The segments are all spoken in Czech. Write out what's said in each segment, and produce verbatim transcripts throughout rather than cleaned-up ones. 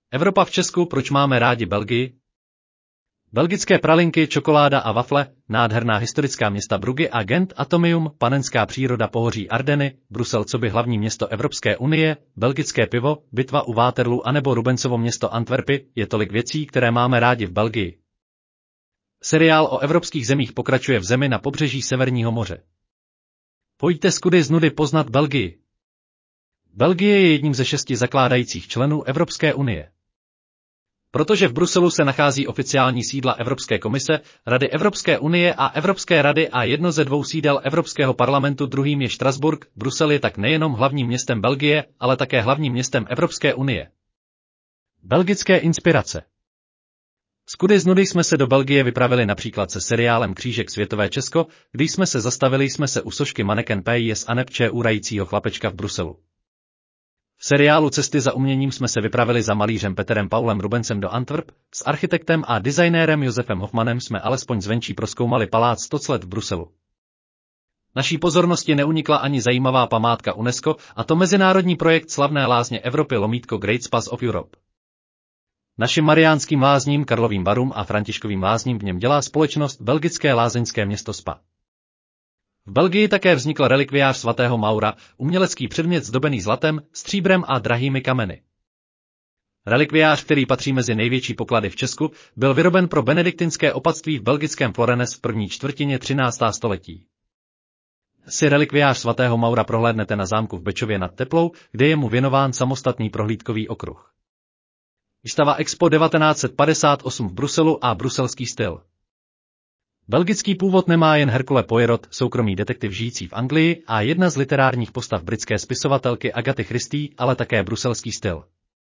Evropa v Česku, proč máme rádi Belgii? Belgické pralinky, čokoláda a wafle, nádherná historická města Brugge a Gent, Atomium, panenská příroda pohoří Ardeny, Brusel coby hlavní město Evropské unie, belgické pivo, bitva u Waterloo anebo Rubensovo město Antwerpy, je tolik věcí, které máme rádi v Belgii. Seriál o evropských zemích pokračuje v zemi na pobřeží Severního moře. Pojďte z kudy z nudy poznat Belgii. Belgie je jedním ze šesti zakládajících členů Evropské unie. Protože v Bruselu se nachází oficiální sídla Evropské komise, Rady Evropské unie a Evropské rady a jedno ze dvou sídel Evropského parlamentu, druhým je Štrasburk, Brusel je tak nejenom hlavním městem Belgie, ale také hlavním městem Evropské unie. Belgické inspirace. Z kudy z nudy jsme se do Belgie vypravili například se seriálem Křížek světové Česko, když jsme se zastavili jsme se u sošky maneken P I S Anepče urajícího chlapečka v Bruselu. V seriálu Cesty za uměním jsme se vypravili za malířem Peterem Paulem Rubensem do Antwerp, s architektem a designérem Josefem Hofmanem jsme alespoň zvenčí prozkoumali palác sto let v Bruselu. Naší pozornosti neunikla ani zajímavá památka UNESCO, a to mezinárodní projekt slavné lázně Evropy lomítko Great Spas of Europe. Našim mariánským lázním, Karlovým Varům a Františkovým lázním v něm dělá společnost belgické lázeňské město Spa. V Belgii také vznikl relikviář svatého Maura, umělecký předmět zdobený zlatem, stříbrem a drahými kameny. Relikviář, který patří mezi největší poklady v Česku, byl vyroben pro benediktinské opatství v belgickém Florennes v první čtvrtině třináctého století. Si relikviář svatého Maura prohlédnete na zámku v Bečově nad Teplou, kde je mu věnován samostatný prohlídkový okruh. Výstava Expo devatenáct set padesát osm v Bruselu a bruselský styl. Belgický původ nemá jen Hercule Poirot, soukromý detektiv žijící v Anglii a jedna z literárních postav britské spisovatelky Agaty Christie, ale také bruselský styl.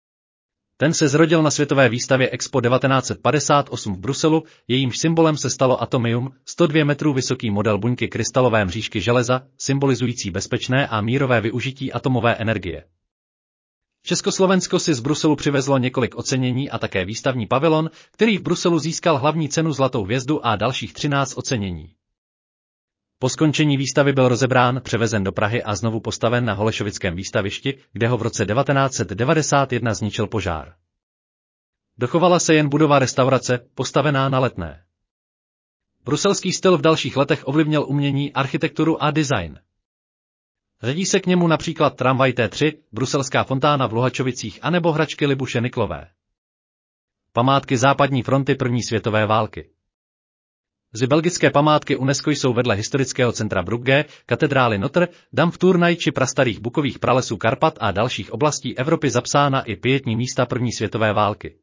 Ten se zrodil na světové výstavě Expo devatenáct set padesát osm v Bruselu, jejímž symbolem se stalo Atomium, sto dva metrů vysoký model buňky krystalové mřížky železa, symbolizující bezpečné a mírové využití atomové energie. Československo si z Bruselu přivezlo několik ocenění a také výstavní pavilon, který v Bruselu získal hlavní cenu Zlatou hvězdu a dalších třináct ocenění. Po skončení výstavy byl rozebrán, převezen do Prahy a znovu postaven na Holešovickém výstavišti, kde ho v roce devatenáct set devadesát jedna zničil požár. Dochovala se jen budova restaurace, postavená na Letné. Bruselský styl v dalších letech ovlivnil umění, architekturu a design. Řadí se k němu například tramvaj T tři, bruselská fontána v Luhačovicích anebo hračky Libuše Niklové. Památky západní fronty první světové války. Mezi belgické památky UNESCO jsou vedle historického centra Brugge, katedrály Notre Dame v Tournai či prastarých bukových pralesů Karpat a dalších oblastí Evropy zapsána i pietní místa první světové války.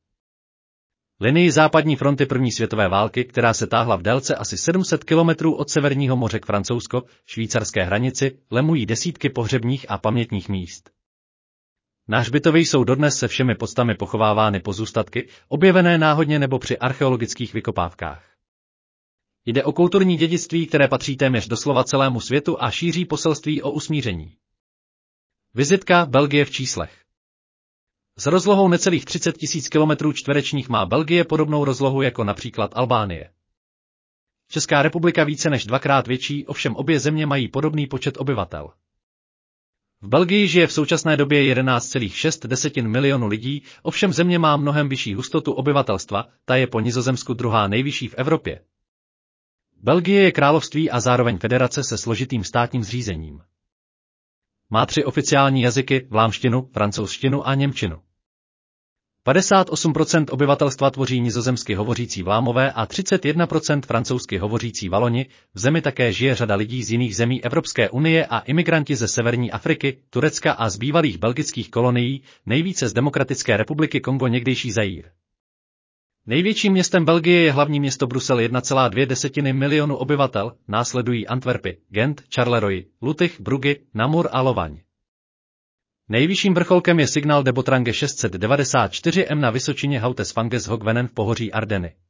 Linii západní fronty první světové války, která se táhla v délce asi sedm set kilometrů od Severního moře k francouzsko-švýcarské hranici, lemují desítky pohřebních a pamětních míst. Na hřbitově jsou dodnes se všemi podstami pochovávány pozůstatky, objevené náhodně nebo při archeologických vykopávkách. Jde o kulturní dědictví, které patří téměř doslova celému světu a šíří poselství o usmíření. Vizitka Belgie v číslech. S rozlohou necelých třicet tisíc kilometrů čtverečních má Belgie podobnou rozlohu jako například Albánie. Česká republika více než dvakrát větší, ovšem obě země mají podobný počet obyvatel. V Belgii žije v současné době jedenáct celá šest milionu lidí, ovšem země má mnohem vyšší hustotu obyvatelstva, ta je po Nizozemsku druhá nejvyšší v Evropě. Belgie je království a zároveň federace se složitým státním zřízením. Má tři oficiální jazyky, vlámštinu, francouzštinu a němčinu. padesát osm procent obyvatelstva tvoří nizozemsky hovořící Vlámové a třicet jedna procent francouzsky hovořící Valoni, v zemi také žije řada lidí z jiných zemí Evropské unie a imigranti ze severní Afriky, Turecka a z bývalých belgických kolonií, nejvíce z Demokratické republiky Kongo někdejší Zaír. Největším městem Belgie je hlavní město Brusel jedna celá dvě milionu obyvatel, následují Antwerpy, Gent, Charleroi, Lutych, Brugge, Namur a Lovaň. Nejvyšším vrcholkem je Signal de Botrange šest set devadesát čtyři metrů na vysočině Hautes Fanges Hogvenen v pohoří Ardeny.